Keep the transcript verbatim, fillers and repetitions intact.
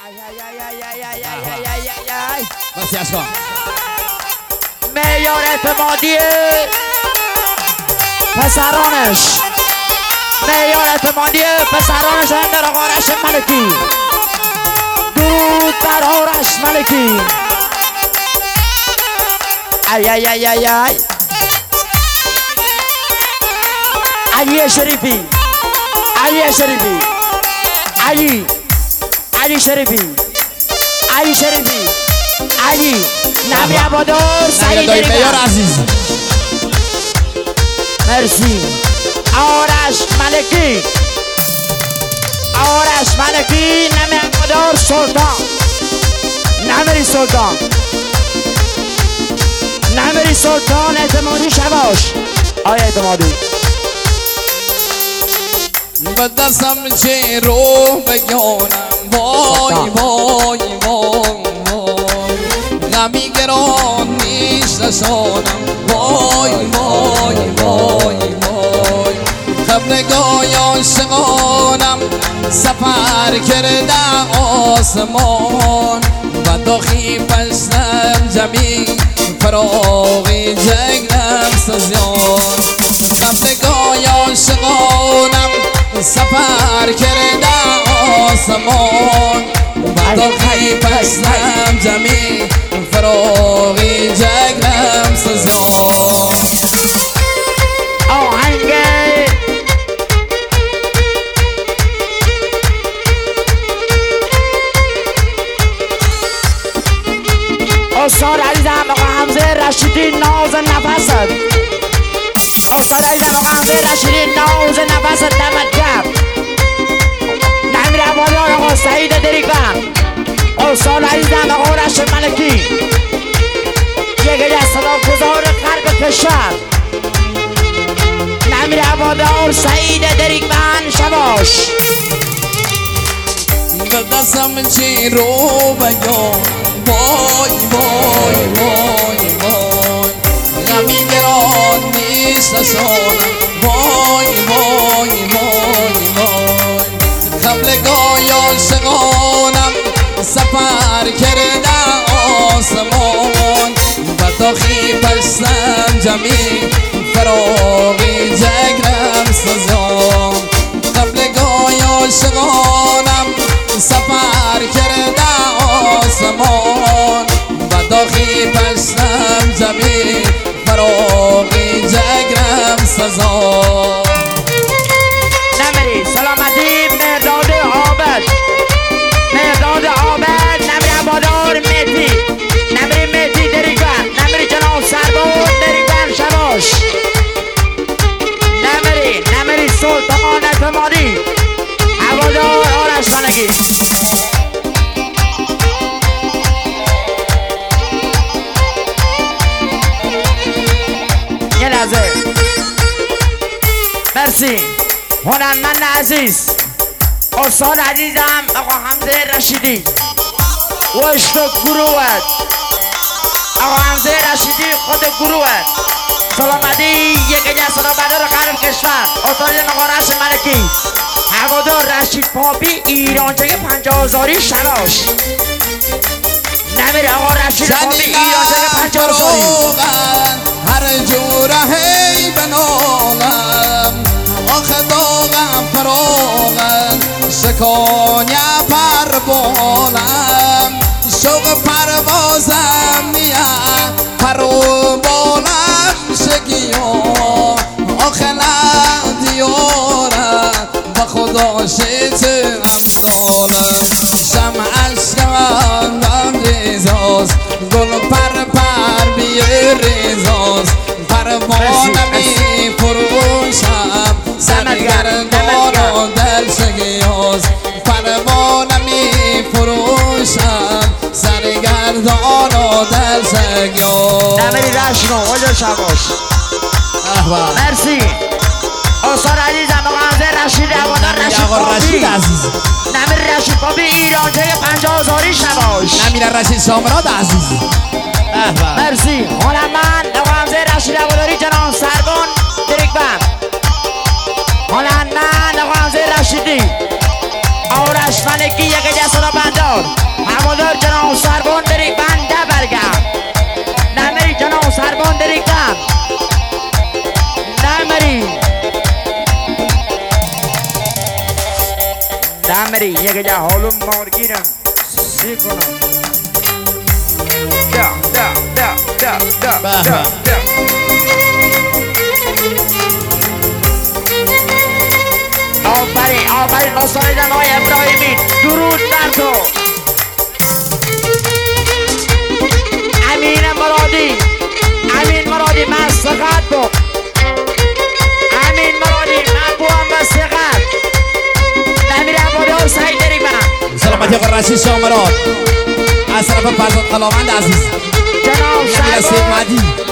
بس اشکان معیار اعتمادی پسرانش معیار اعتمادی پسرانش اندر آقا آرش ملکی درود بر آرش ملکی ای ای ای ای ای علی شریفی علی شریفی علی علی شریفی علی شریفی علی نبی عبادار سعید میار عزیز مرسی آرش ملکی آرش ملکی نمی عبادار سلطان نمیری سلطان نمیری سلطان اعتمادی شباش آیا اعتمادی بدستم چه رو بگانم وای وای وای غمی گران میشنشانم وای وای وای وای خبرگاه عاشقانم سفر کرده آسمان و داخی پشتم جمی فراغی جگرم سزیان خبرگاه عاشقانم سفر کرده آسمان و داخی پشتم جمی فراغی جگرم سزان آهنگه استاد عزیزم آقا حمزه رشیدی ناز نفست استاد عزیزم آقا حمزه رشیدی ناز نفست دمت گرم نمیر عبادار آقا سعید دریگم استاد عزیزم آقا رش ملکی یک دستان گذار قلب کشور نمیر عبادار سعید دریگم شباش بدستم چی رو بگم وای وای وای وای غمی گران میشنشانم وای وای وای وای خبرگاه عاشقانم سفر کرده آسمان و داخی پشتم جمی فراغی جگرم سزان خبرگاه عاشقانم سفر کرده آسمان و داخی پشتم جمی فراغی جگرم سزان نمری سلامتی مرداد عابد مرداد عابد نمری عبادار میتی نمری میتی دریگن نمری جناب سربود دریگن شباش نمری نمری سلطان اعتمادی عبادار آرش ملکی یه لحظه مرسی هنرمند عزیز استاد عزیزم آقا حمزه رشیدی وشت گروهت آقا حمزه رشیدی خود گروهت سلامتی یک جسد بدر قلب کشور استاد آقا رش ملکی هوادار رشید پاپی ایرانچه پنجاه هزاری شباش نمیر آقا رشید پاپی ایرانچه پنجاه هزاری هر جوره هی بنالم آخه داغم فراغم شکانیه پر بالم شوق پروازم میاد پر و بالم شگیا آخه ندیارم و خدا شیط امثالم شم عشقم هم ریزاست گل پر پر بیه ریزاست پروانمی فروشم سرگردان و دلشگیاز پروانمی فروشم سرگردان و دلشگیاز نمیری رشنو وجه شباش مرسی استاد عزیزم آقا حمزه رشید عوادار رشید پاپی نمیر رشید پاپی ایرانچه پنجاه هزاری شباش نمیر رشید سامراد عزیز مرسی هنرمند آقا حمزه رشید عواداری جناب سربان دریگبم هنرمند آقا حمزه رشیدی آرش ملکی یک جسد بندار دمری یک جا حالم مارگیرم سی کنم دا دا دا دا دا دا دا آفرین آفرین نصاریدن های ابراهیمی درود بر تو امین مرادی امین مرادی من سقط بود امین مرادی من بوام و سقط امیر عبادی ها سعید داری من سلامتی آقا رشید شامراد از طرف فرزاد قلاوند عزیز جناب امیر سید مهدی